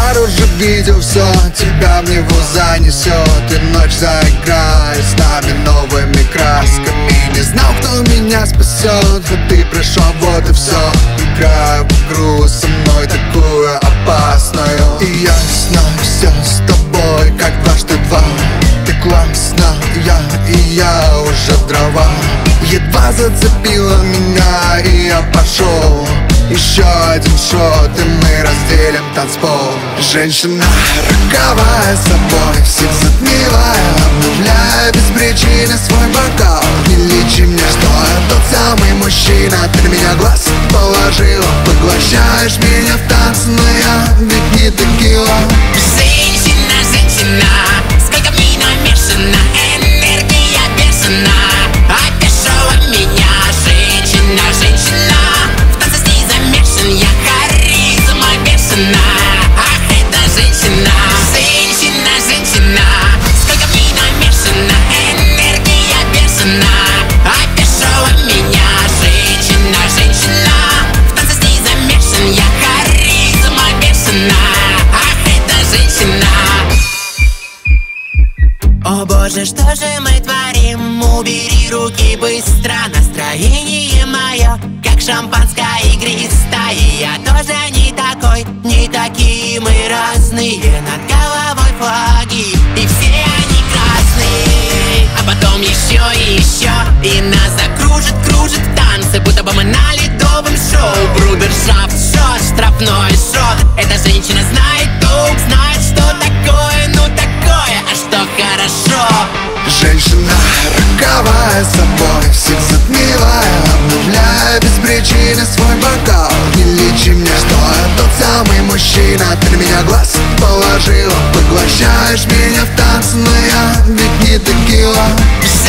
бар уже видел все, тебя в него занесет, и ночь заиграет с нами новыми красками. Не знал, кто меня спасет, а ты пришел, вот и все. Играю в игру со мной такую опасную, и я знаю все с тобой, как дважды два. Ты классно, я уже в дрова. Едва зацепила меня, и я пошел. Еще один шот, и мы разделим танцпол. Женщина роковая собой, всех затмевая, обновляя без причины свой бокал. Не лечи мне, что я тот самый мужчина. Ты на меня глаз положила, поглощаешь меня в танце, но я ведь не текила. Женщина, женщина, сколько в ней намешано, энергия бешена, опешила меня. Женщина, женщина, в танце с ней замешан я, харизма бешена. Ах, это женщина. Женщина, женщина, сколько в ней намешано, энергия бешена, опешила меня. Женщина, женщина, в танце с ней замешан я, харизма бешена. Ах, это женщина. О боже, что же мы творим? Убери руки быстро, настроение мое как шампанское игристое. Я тоже не такой, не такие мы разные. Над головой флаги, и все они красные. А потом еще и еще, и нас закружит, кружит в танце, будто бы мы на ледовом шоу. Брудершафт, шот, штрафной шот. Эта женщина знает толк, знает, что такое, ну такое, а что хорошо. Женщина роковая собой, всех затмевая, обновляя без причины свой бокал. Не лечи мне, что я тот самый мужчина. Ты на меня глаз положила, поглощаешь меня в танце, но я ведь не текила.